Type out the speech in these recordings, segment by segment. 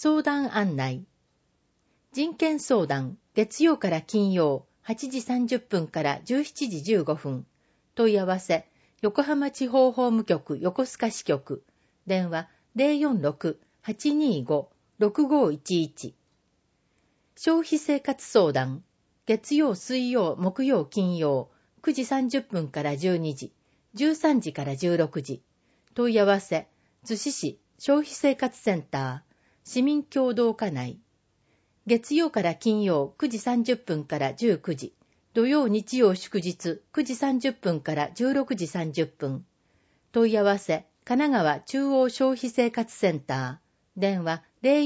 相談案内。人権相談、月曜から金曜、8時30分から17時15分。問い合わせ、横浜地方法務局横須賀支局。電話046-825-6511。消費生活相談、月曜、水曜、木曜、金曜、9時30分から12時、13時から16時。問い合わせ、逗子市消費生活センター、市民協同課内。月曜から金曜9時30分から19時、土曜日曜祝日9時30分から16時30分。問い合わせ、神奈川中央消費生活センター、電話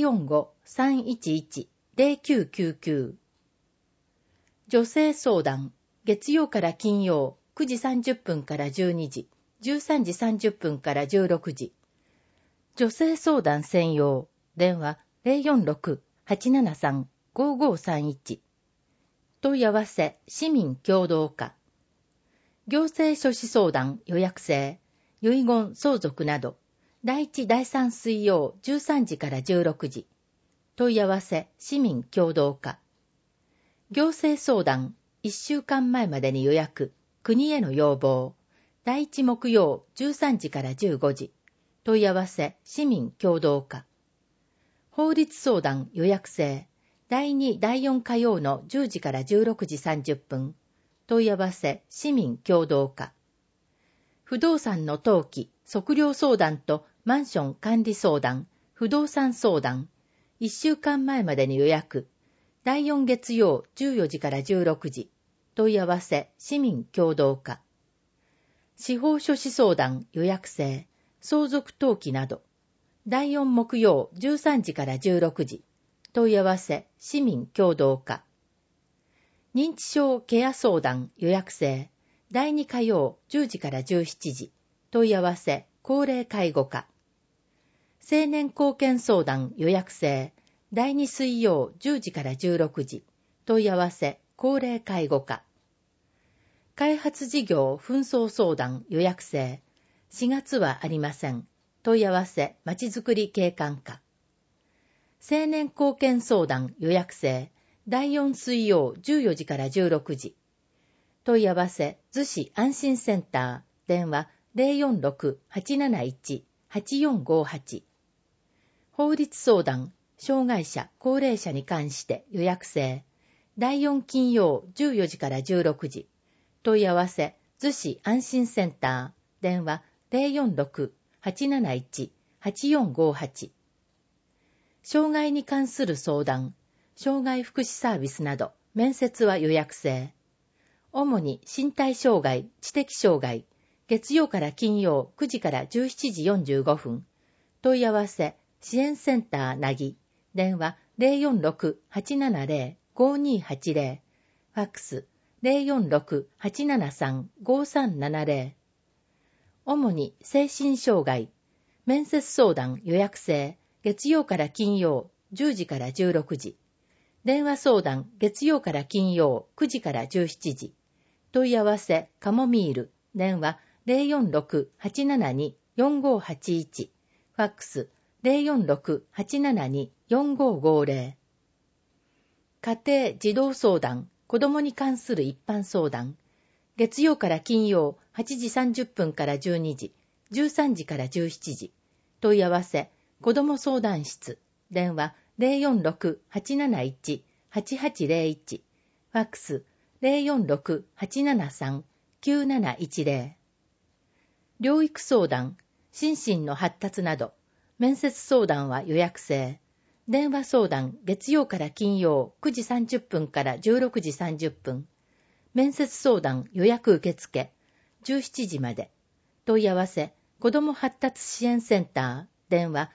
045-311-0999。女性相談、月曜から金曜9時30分から12時、13時30分から16時。女性相談専用、電話046-873-5531。問い合わせ、市民協同課。行政書士相談予約制、遺言相続など、第1、第3水曜13時から16時。問い合わせ、市民協同課。行政相談、1週間前までに予約、国への要望。第1木曜13時から15時。問い合わせ、市民協同課。法律相談予約制。第2、第4火曜の10時から16時30分。問い合わせ、市民協同課。不動産の登記、測量相談とマンション管理相談、不動産相談。1週間前までに予約。第4月曜14時から16時。問い合わせ、市民協同課。司法書士相談予約制。相続登記など。第4木曜13時から16時。問い合わせ、市民協同課。認知症ケア相談予約制。第2火曜10時から17時。問い合わせ、高齢介護課。青年貢献相談予約制。第2水曜10時から16時。問い合わせ、高齢介護課。開発事業紛争相談予約制。4月はありません。問い合わせ、まちづくり景観課。青年貢献相談予約制。第4水曜14時から16時。問い合わせ、逗子安心センター。電話046-871-8458。法律相談、障害者、高齢者に関して予約制。第4金曜14時から16時。問い合わせ、逗子安心センター。電話046-871-8458。障害に関する相談、障害福祉サービスなど、面接は予約制。主に身体障害、知的障害、月曜から金曜9時から17時45分。問い合わせ、支援センターなぎ。電話046-870-5280。ファックス046-873-5370。主に精神障害、面接相談予約制。月曜から金曜10時から16時。電話相談月曜から金曜9時から17時。問い合わせカモミール。電話046-872-4581。ファックス046-872-4550。家庭児童相談、子供に関する一般相談。月曜から金曜8時30分から12時、13時から17時。問い合わせ子ども相談室。電話046-871-8801。ファックス046-873-9710。療育相談、心身の発達など、面接相談は予約制。電話相談、月曜から金曜9時30分から16時30分。面接相談予約受付、17時まで。問い合わせ、子ども発達支援センター。電話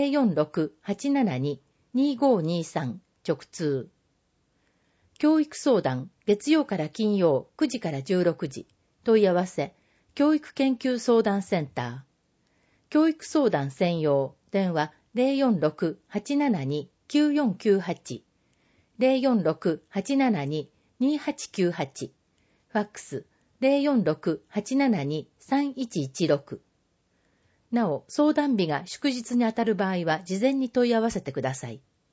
046-872-2523。直通。教育相談、月曜から金曜9時から16時。問い合わせ、教育研究相談センター。教育相談専用。電話046-872-9498。046-872-2898。ファックス046-872-3116。 なお、相談日が祝日にあたる場合は事前に問い合わせてください。